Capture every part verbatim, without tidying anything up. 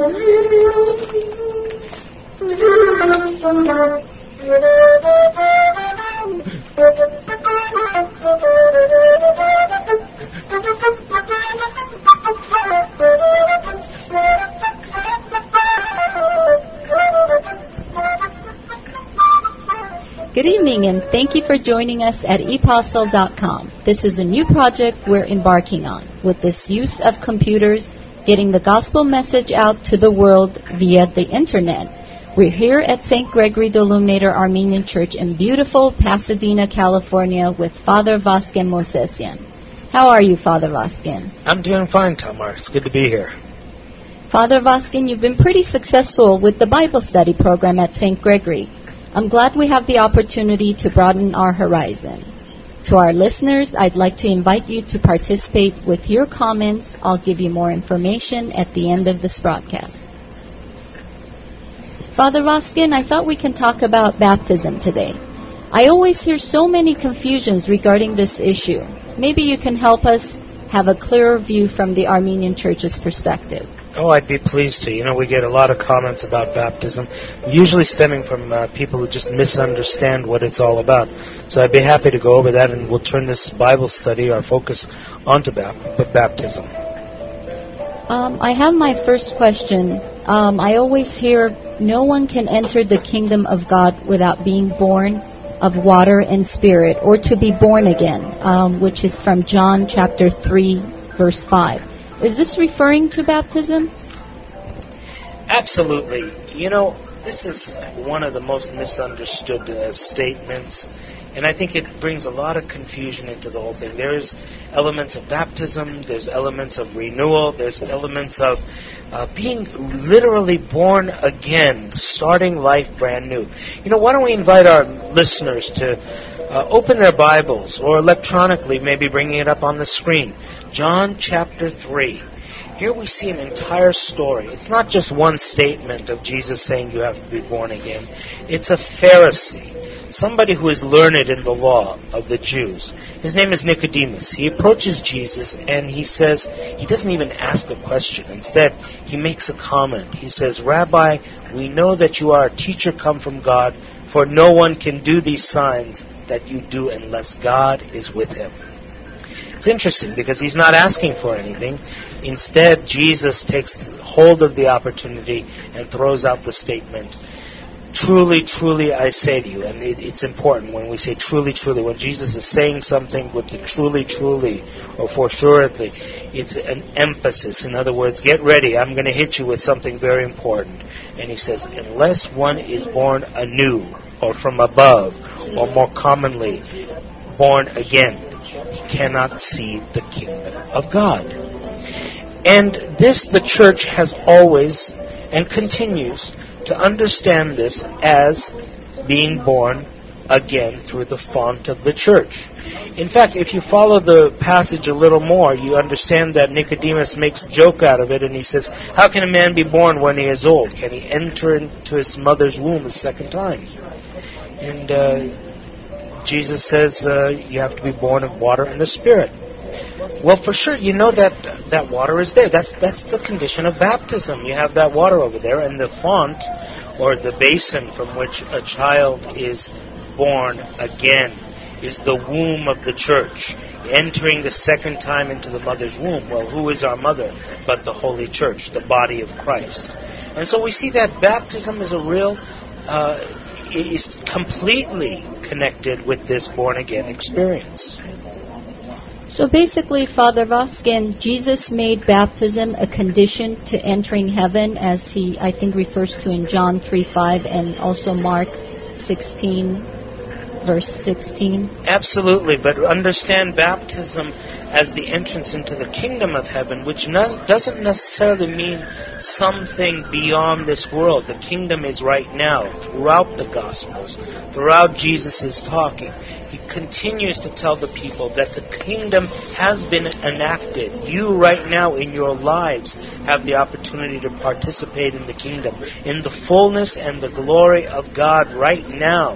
Good evening, and thank you for joining us at e postle dot com. This is a new project we're embarking on with this use of computers, getting the gospel message out to the world via the internet. We're here at Saint Gregory the Illuminator Armenian Church in beautiful Pasadena, California with Father Vasgen Mosesian. How are you, Father Vasgen? I'm doing fine, Tamar. It's good to be here. Father Vasgen, you've been pretty successful with the Bible study program at Saint Gregory. I'm glad we have the opportunity to broaden our horizon. To our listeners, I'd like to invite you to participate with your comments. I'll give you more information at the end of this broadcast. Father Vasgen, I thought we can talk about baptism today. I always hear so many confusions regarding this issue. Maybe you can help us have a clearer view from the Armenian Church's perspective. Oh, I'd be pleased to. You know, we get a lot of comments about baptism, usually stemming from uh, people who just misunderstand what it's all about. So I'd be happy to go over that, and we'll turn this Bible study, our focus, onto bap- baptism. Um, I have my first question. Um, I always hear no one can enter the kingdom of God without being born of water and spirit, or to be born again, um, which is from John chapter three, verse five. Is this referring to baptism? Absolutely. You know, this is one of the most misunderstood uh, statements, and I think it brings a lot of confusion into the whole thing. There's elements of baptism, there's elements of renewal, there's elements of uh, being literally born again, starting life brand new. You know, why don't we invite our listeners to uh, open their Bibles, or electronically, maybe bringing it up on the screen. John chapter three. Here we see an entire story. It's not just one statement of Jesus saying you have to be born again. It's a Pharisee, somebody who is learned in the law of the Jews. His name is Nicodemus. He approaches Jesus and he says, he doesn't even ask a question. Instead, he makes a comment. He says, Rabbi, we know that you are a teacher come from God, for no one can do these signs that you do unless God is with him. It's interesting because he's not asking for anything. Instead, Jesus takes hold of the opportunity and throws out the statement, truly, truly, I say to you. And it, it's important when we say truly, truly. When Jesus is saying something with the truly, truly, or for suredly, it's an emphasis. In other words, get ready. I'm going to hit you with something very important. And he says, unless one is born anew, or from above, or more commonly, born again, he cannot see the kingdom of God. And this the church has always and continues to understand this as being born again through the font of the church. In fact, if you follow the passage a little more, you understand that Nicodemus makes a joke out of it, and he says, how can a man be born when he is old? Can he enter into his mother's womb a second time? And uh, Jesus says uh, you have to be born of water and the Spirit. Well, for sure, you know that that water is there. That's that's the condition of baptism. You have that water over there, and the font, or the basin from which a child is born again, is the womb of the church, entering the second time into the mother's womb. Well, who is our mother but the Holy Church, the body of Christ? And so we see that baptism is a real, uh, is completely connected with this born-again experience. So basically, Father Vasgen, Jesus made baptism a condition to entering heaven, as he, I think, refers to in John three five and also Mark sixteen, verse sixteen. Absolutely, but understand baptism as the entrance into the kingdom of heaven, which no, doesn't necessarily mean something beyond this world. The kingdom is right now, throughout the Gospels, throughout Jesus' talking. He continues to tell the people that the kingdom has been enacted. You right now in your lives have the opportunity to participate in the kingdom, in the fullness and the glory of God right now.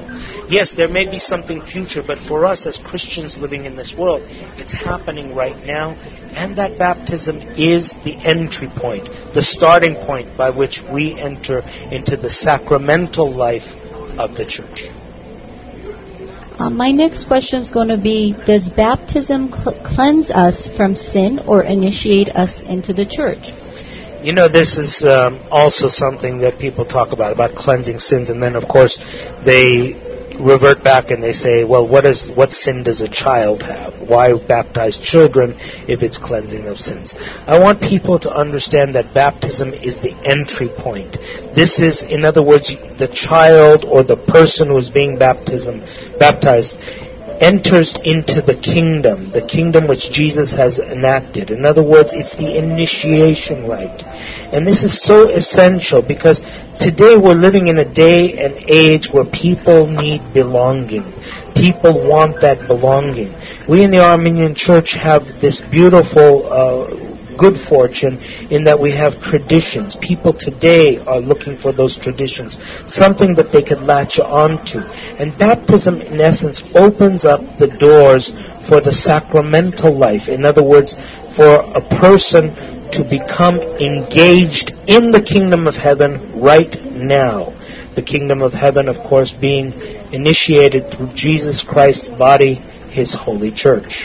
yes, there may be something future, but for us as Christians living in this world, it's happening right now, and that baptism is the entry point, the starting point by which we enter into the sacramental life of the church. Uh, my next question is going to be, does baptism cl- cleanse us from sin or initiate us into the church? You know, this is um, also something that people talk about, about cleansing sins, and then, of course, they revert back and they say, well, what is what sin does a child have? Why baptize children if it's cleansing of sins? I want people to understand that baptism is the entry point. This is, in other words, the child or the person who is being baptism, baptized enters into the kingdom, the kingdom which Jesus has enacted. In other words, it's the initiation rite. And this is so essential because today we're living in a day and age where people need belonging. People want that belonging. We in the Armenian Church have this beautiful uh, good fortune in that we have traditions. People today are looking for those traditions, something that they could latch onto. And baptism, in essence, opens up the doors for the sacramental life. In other words, for a person to become engaged in the kingdom of heaven right now. The kingdom of heaven, of course, being initiated through Jesus Christ's body, His holy church.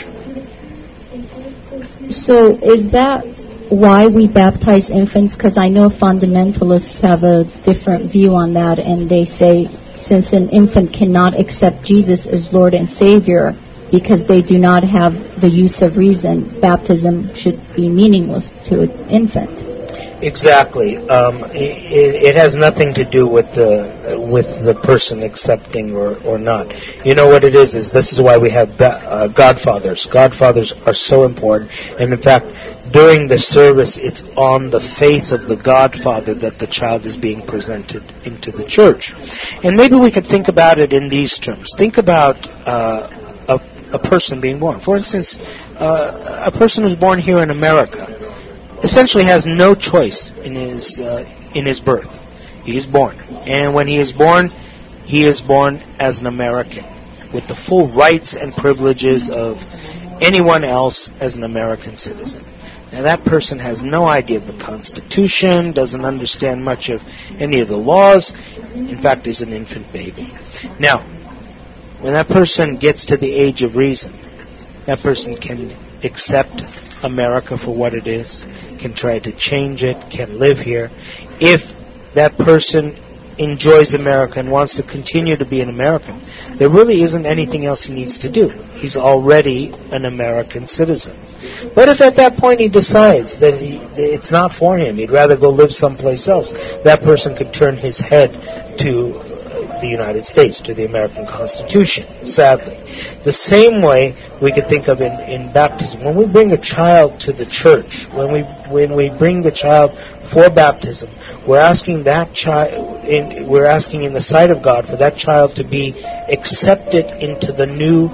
So is that why we baptize infants? Because I know fundamentalists have a different view on that, and they say since an infant cannot accept Jesus as Lord and Savior because they do not have the use of reason, baptism should be meaningless to an infant. Exactly. Um, it, it has nothing to do with the with the person accepting or, or not. You know what it is? Is this is why we have ba- uh, godfathers. Godfathers are so important, and in fact, during the service, it's on the faith of the godfather that the child is being presented into the church. And maybe we could think about it in these terms. Think about uh, a, a person being born. For instance, uh, a person who's born here in America essentially has no choice in his uh, in his birth. He is born, and when he is born, he is born as an American with the full rights and privileges of anyone else as an American citizen. Now that person has no idea of the Constitution, doesn't understand much of any of the laws. In fact, is an infant baby. Now, when that person gets to the age of reason, that person can accept America for what it is, can try to change it, can live here. If that person enjoys America and wants to continue to be an American, there really isn't anything else he needs to do. He's already an American citizen. But if at that point he decides that he, it's not for him, he'd rather go live someplace else, that person could turn his head to the United States, to the American Constitution, sadly. The same way we could think of in, in baptism. When we bring a child to the church, when we when we bring the child for baptism, we're asking that child, in, we're asking in the sight of God for that child to be accepted into the new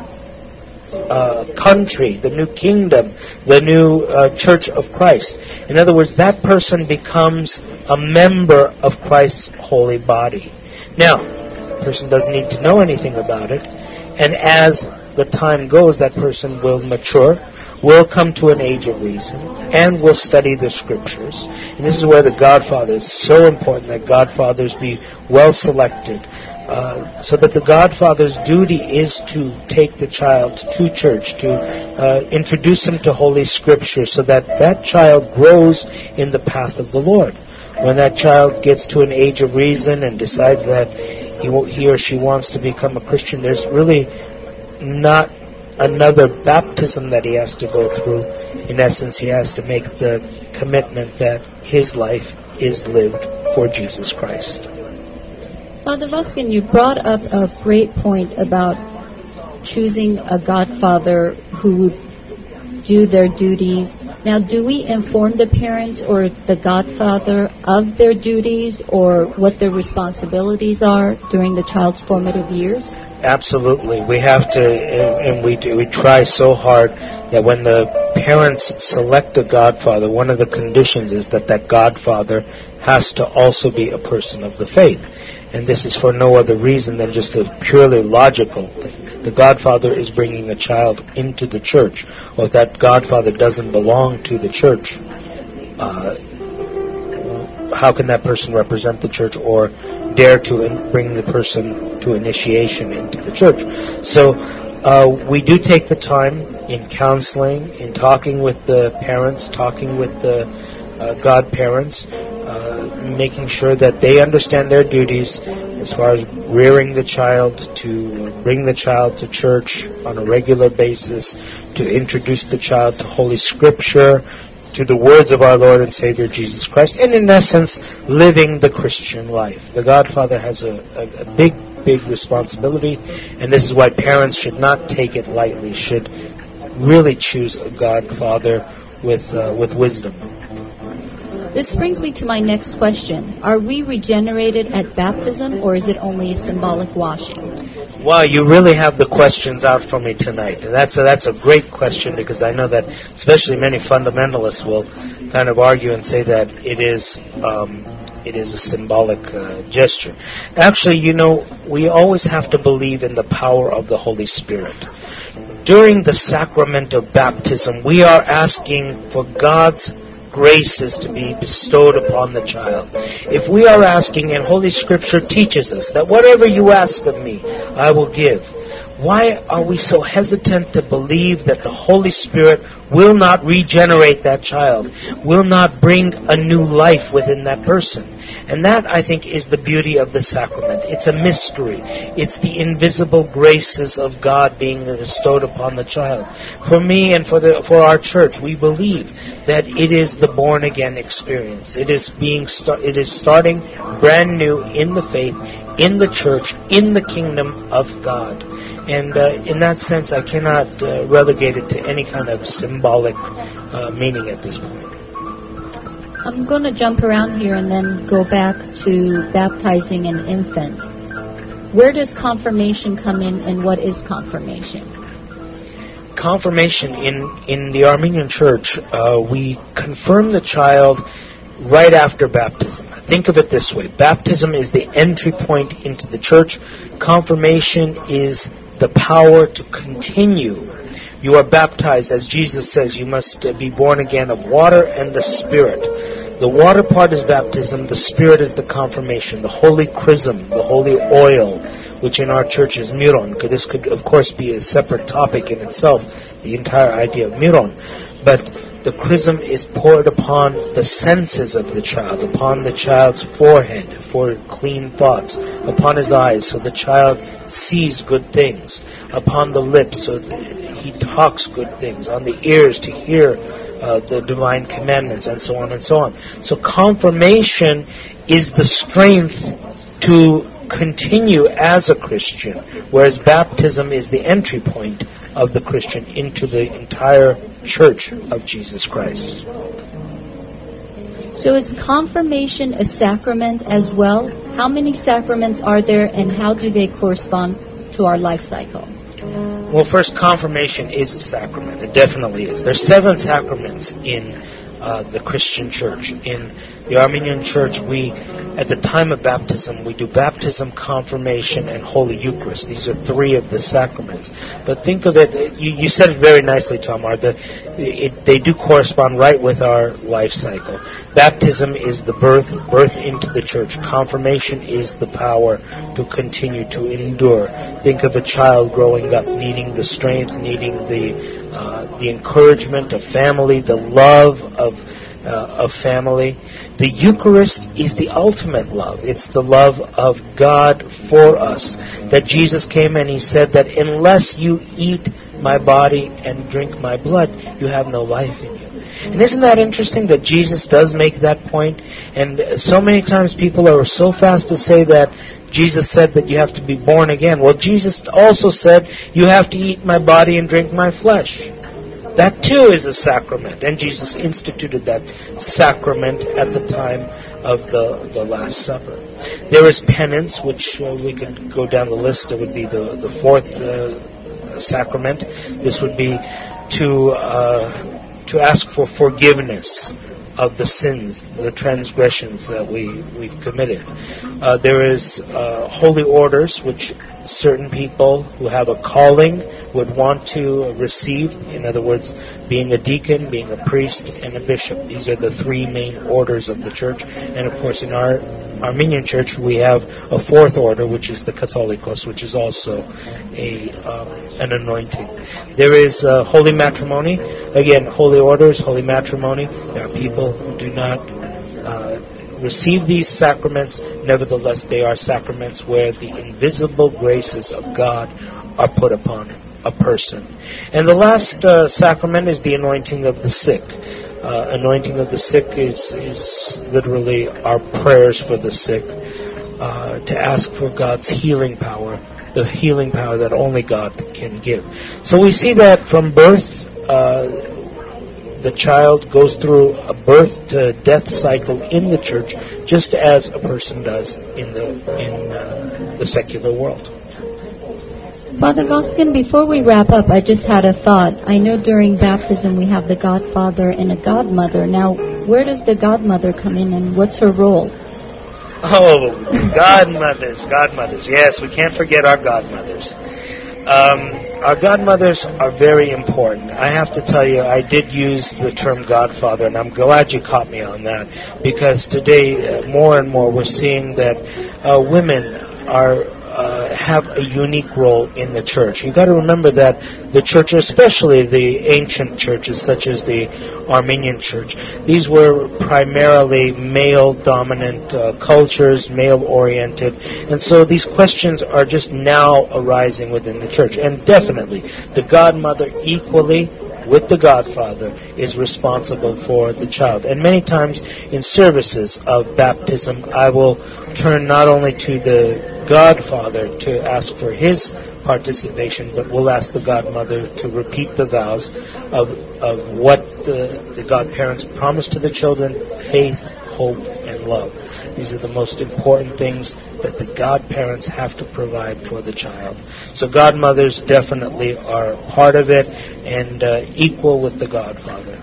uh, country, the new kingdom, the new uh, church of Christ. In other words, that person becomes a member of Christ's holy body. Now, person doesn't need to know anything about it, and as the time goes, that person will mature, will come to an age of reason, and will study the scriptures. And this is where the godfather is so important, that godfathers be well selected, uh, so that the godfather's duty is to take the child to church, to uh, introduce him to Holy Scripture, so that that child grows in the path of the Lord. When that child gets to an age of reason and decides that he, he or she wants to become a Christian, there's really not another baptism that he has to go through. In essence, he has to make the commitment that his life is lived for Jesus Christ. Father Luskin, you brought up a great point about choosing a godfather who would do their duties. Now, do we inform the parents or the godfather of their duties or what their responsibilities are during the child's formative years? Absolutely. We have to, and we do, we try so hard that when the parents select a godfather, one of the conditions is that that godfather has to also be a person of the faith. And this is for no other reason than just a purely logical thing. The godfather is bringing a child into the church. Well, if that godfather doesn't belong to the church, uh, how can that person represent the church or dare to in- bring the person to initiation into the church? So uh, we do take the time in counseling, in talking with the parents, talking with the uh, godparents, uh, making sure that they understand their duties as far as rearing the child, to bring the child to church on a regular basis, to introduce the child to Holy Scripture, to the words of our Lord and Savior Jesus Christ, and in essence, living the Christian life. The godfather has a, a, a big, big responsibility, and this is why parents should not take it lightly, should really choose a godfather with uh, with wisdom. This brings me to my next question. Are we regenerated at baptism, or is it only a symbolic washing? Wow, you really have the questions out for me tonight. And that's a, that's a great question, because I know that especially many fundamentalists will kind of argue and say that it is um, it is a symbolic uh, gesture. Actually, you know, we always have to believe in the power of the Holy Spirit. During the sacrament of baptism, we are asking for God's graces to be bestowed upon the child. If we are asking, and Holy Scripture teaches us that whatever you ask of me, I will give, why are we so hesitant to believe that the Holy Spirit will not regenerate that child, will not bring a new life within that person? And that, I think, is the beauty of the sacrament. It's a mystery. It's the invisible graces of God being bestowed upon the child. For me and for the for our church, we believe that it is the born-again experience. It is being sta- it is starting brand new in the faith, in the church, in the kingdom of God. And uh, in that sense, I cannot uh, relegate it to any kind of symbolic uh, meaning at this point. I'm going to jump around here and then go back to baptizing an infant. Where does confirmation come in, and what is confirmation? Confirmation, in, in the Armenian Church, uh, we confirm the child right after baptism. Think of it this way. Baptism is the entry point into the church. Confirmation is the power to continue. You are baptized, as Jesus says, you must uh, be born again of water and the Spirit. The water part is baptism, the Spirit is the confirmation, the holy chrism, the holy oil, which in our church is miron. This could, of course, be a separate topic in itself, the entire idea of miron. But the chrism is poured upon the senses of the child, upon the child's forehead for clean thoughts, upon his eyes so the child sees good things, upon the lips so that he talks good things, on the ears to hear uh, the divine commandments, and so on and so on. So confirmation is the strength to continue as a Christian, whereas baptism is the entry point of the Christian into the entire church of Jesus Christ. So is confirmation a sacrament as well? How many sacraments are there, and how do they correspond to our life cycle? Well, first, confirmation is a sacrament. It definitely is. There's seven sacraments in uh, the Christian church. In the Armenian church, we, at the time of baptism, we do baptism, confirmation, and Holy Eucharist. These are three of the sacraments. But think of it, you, you said it very nicely, Tamar, the, it, they do correspond right with our life cycle. Baptism is the birth, birth into the church. Confirmation is the power to continue to endure. Think of a child growing up, needing the strength, needing the uh, the encouragement of family, the love of uh, of family. The Eucharist is the ultimate love. It's the love of God for us. That Jesus came and He said that unless you eat my body and drink my blood, you have no life in you. And isn't that interesting that Jesus does make that point? And so many times people are so fast to say that Jesus said that you have to be born again. Well, Jesus also said you have to eat my body and drink my flesh. That too is a sacrament, and Jesus instituted that sacrament at the time of the, the Last Supper. There is penance, which uh, we could go down the list. It would be the, the fourth uh, sacrament. This would be to uh, to ask for forgiveness of the sins, the transgressions that we, we've committed. Uh, there is uh, holy orders, which certain people who have a calling would want to receive. In other words, being a deacon, being a priest, and a bishop. These are the three main orders of the church. And of course, in our Armenian church, we have a fourth order, which is the Catholicos, which is also a um, an anointing. There is uh, holy matrimony. Again, holy orders, holy matrimony. There are people who do not uh, receive these sacraments. Nevertheless, they are sacraments where the invisible graces of God are put upon a person. And the last uh, sacrament is the anointing of the sick. Uh, anointing of the sick is, is literally our prayers for the sick, uh, to ask for God's healing power, the healing power that only God can give. So we see that from birth, uh, the child goes through a birth to death cycle in the church, just as a person does in the in uh, the secular world. Father Voskin, before we wrap up, I just had a thought. I know during baptism we have the godfather and a godmother. Now, where does the godmother come in, and what's her role? Oh, godmothers, godmothers. Yes, we can't forget our godmothers. Um, our godmothers are very important. I have to tell you, I did use the term godfather, and I'm glad you caught me on that, because today, uh, more and more, we're seeing that uh, women are Uh, have a unique role in the church. You've got to remember that the church, especially the ancient churches such as the Armenian church, these were primarily male-dominant uh, cultures, male-oriented, and so these questions are just now arising within the church. And definitely, the godmother equally with the godfather is responsible for the child. And many times in services of baptism, I will turn not only to the godfather to ask for his participation, but we'll ask the godmother to repeat the vows of of what the, the godparents promised to the children: faith, hope, and love. These are the most important things that the godparents have to provide for the child. So godmothers definitely are part of it, and uh, equal with the godfather.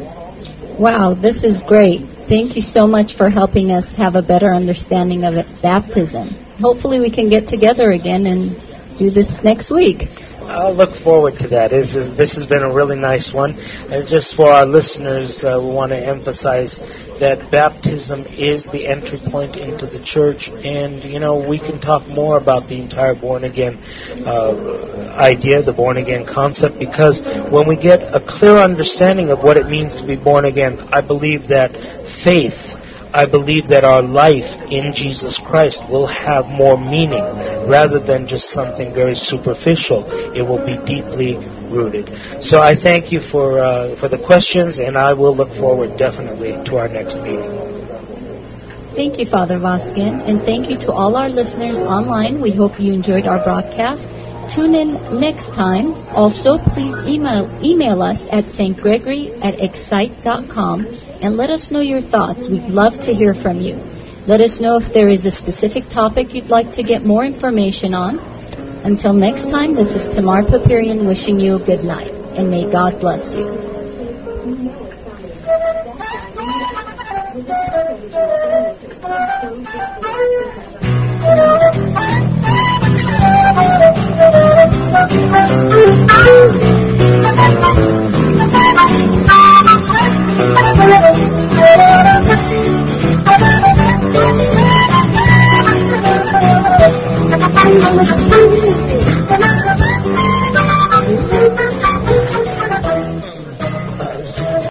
Wow, this is great. Thank you so much for helping us have a better understanding of it, baptism. Hopefully we can get together again and do this next week. I'll look forward to that. This, is, this has been a really nice one. And just for our listeners, uh, we want to emphasize that baptism is the entry point into the church. And, you know, we can talk more about the entire born-again uh, idea, the born-again concept, because when we get a clear understanding of what it means to be born again, I believe that faith, I believe that our life in Jesus Christ will have more meaning rather than just something very superficial. It will be deeply rooted. So I thank you for uh, for the questions, and I will look forward definitely to our next meeting. Thank you, Father Voskin, and thank you to all our listeners online. We hope you enjoyed our broadcast. Tune in next time. Also, please email email us at s t gregory at excite dot com. And let us know your thoughts. We'd love to hear from you. Let us know if there is a specific topic you'd like to get more information on. Until next time, this is Tamar Papirian wishing you a good night. And may God bless you. Oh,